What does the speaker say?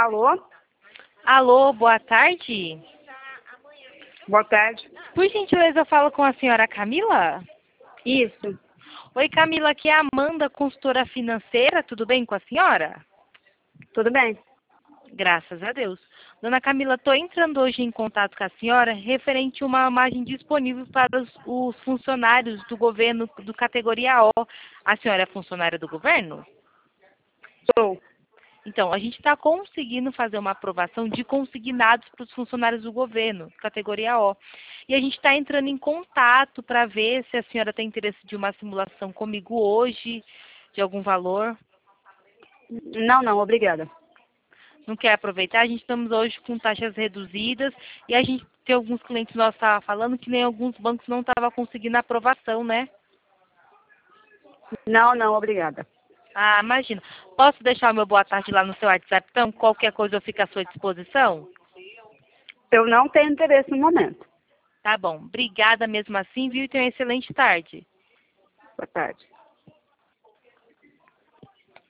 Alô? Alô, boa tarde. Boa tarde. Por gentileza, eu falo com a senhora Camila? Isso. Oi, Camila, aqui é a Amanda, consultora financeira. Tudo bem com a senhora? Tudo bem? Graças a Deus. Dona Camila, estou entrando hoje em contato com a senhora referente a uma margem disponível para os funcionários do governo do categoria O. A senhora é funcionária do governo? Sou. Então, a gente está conseguindo fazer uma aprovação de consignados para os funcionários do governo, categoria O. E a gente está entrando em contato para ver se a senhora tem interesse de uma simulação comigo hoje, de algum valor. Não, obrigada. Não quer aproveitar? A gente estamos hoje com taxas reduzidas e a gente tem alguns clientes nossos que estavam falando que nem alguns bancos não estavam conseguindo aprovação, né? Não, obrigada. Ah, imagina. Posso deixar o meu boa tarde lá no seu WhatsApp, então? Qualquer coisa eu fico à sua disposição? Eu não tenho interesse no momento. Tá bom. Obrigada mesmo assim, viu? E tenha uma excelente tarde. Boa tarde.